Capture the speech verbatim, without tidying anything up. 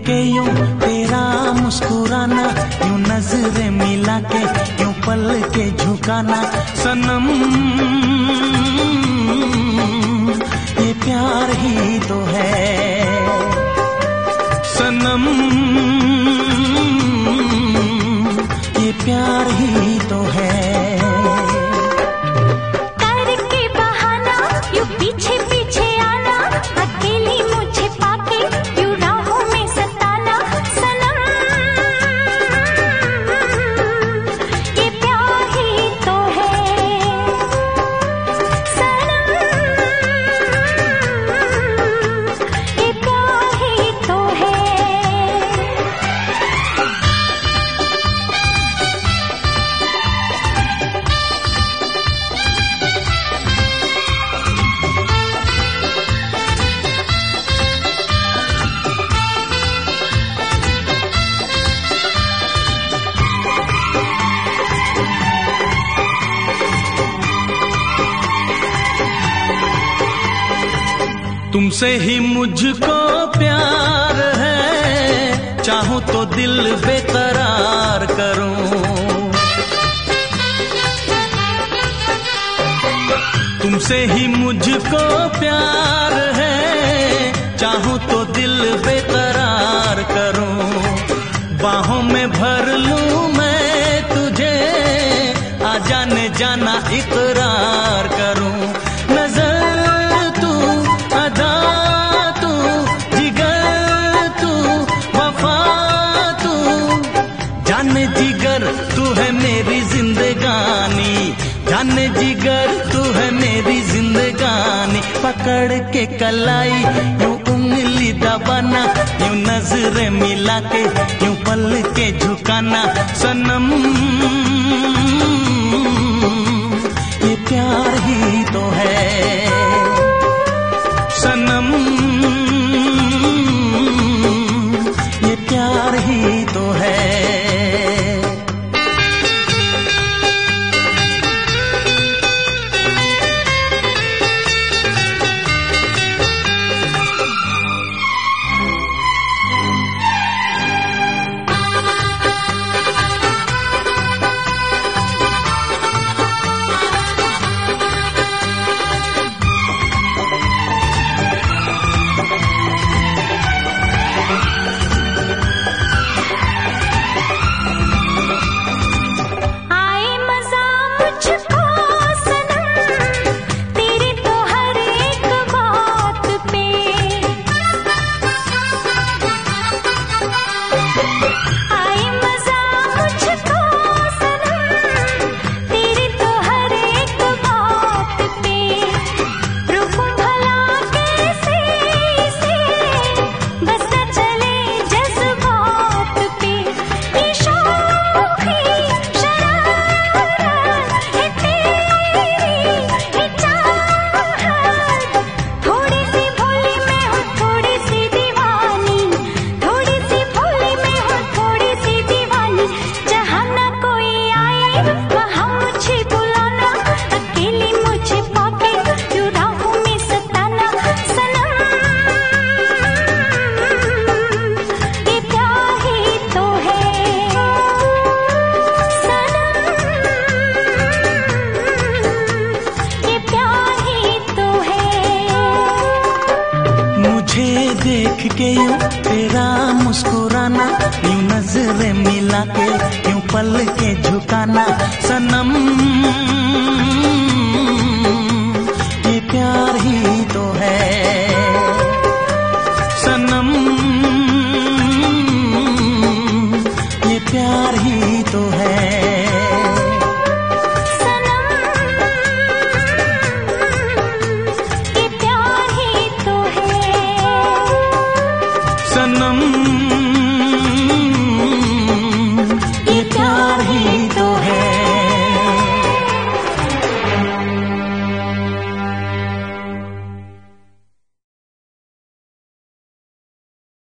के यूं तेरा मुस्कुराना, यूं नजरें मिला के यूं पल के झुकाना, सनम ये प्यार ही तो है, सनम ये प्यार ही तो है। तुमसे ही मुझको प्यार है, चाहूं तो दिल बेकरार करूं, तुमसे ही मुझको प्यार है, चाहूं तो दिल बेकरार करूं, बाहों में भर लूं मैं तुझे, आ जाने जाना इकरार करूं, नजर जिगर तू है मेरी जिंदगानी, जाने जिगर तू है मेरी जिंदगानी, पकड़ के कलाई यूं उंगली दबाना, यूं नजरें मिला के यूं पल के झुकाना, सनम ये प्यार ही तो है, सनम ये प्यार ही तो है। देख के यूं तेरा मुस्कुराना, यूं नजरें मिला के यूं पल के झुकाना, सनम